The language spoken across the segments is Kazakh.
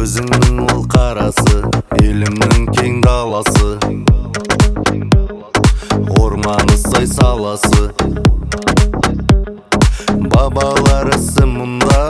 Өзіңнің ол қарасы, елімнің кең даласы, орманы сай саласы, бабалар ісі мұнда,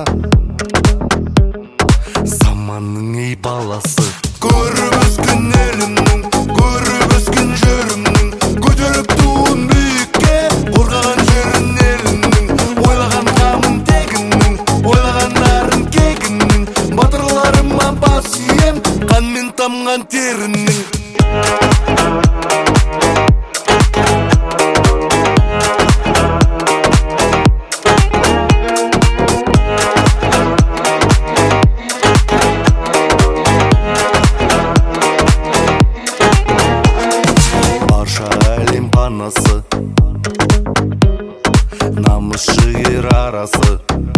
заманның ей баласы. Көріп өскен елімнің, көріп өскен жерімнің, көтеріп туын биікке, қорғаған жерін елімнің, ойлаған қамын тегімнің, ойлаған нарын кегімнің, батырларыма бас ием, қанмен тамған терінің. Әлем панасы, намыс жігер арасы,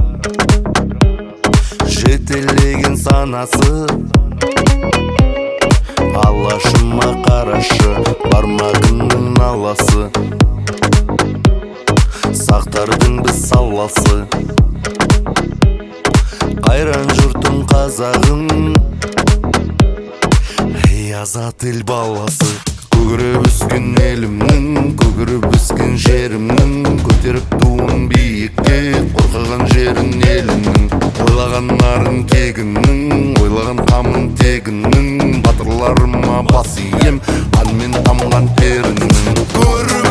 жетелеген санасы, алашыма қарашы, бармағының наласы, сақтардың біз саласы, қайран жұртың қазағым, ей азат ел баласы. Көгіріп өскен елімнің, көгіріп өскен жерімнің, көтеріп туын биікке, қорғаған жерін елімнің, ойлаған нарын кегінің, ойлаған қамын тегінің, батырларыма бас ием, қанмен тамған терінің.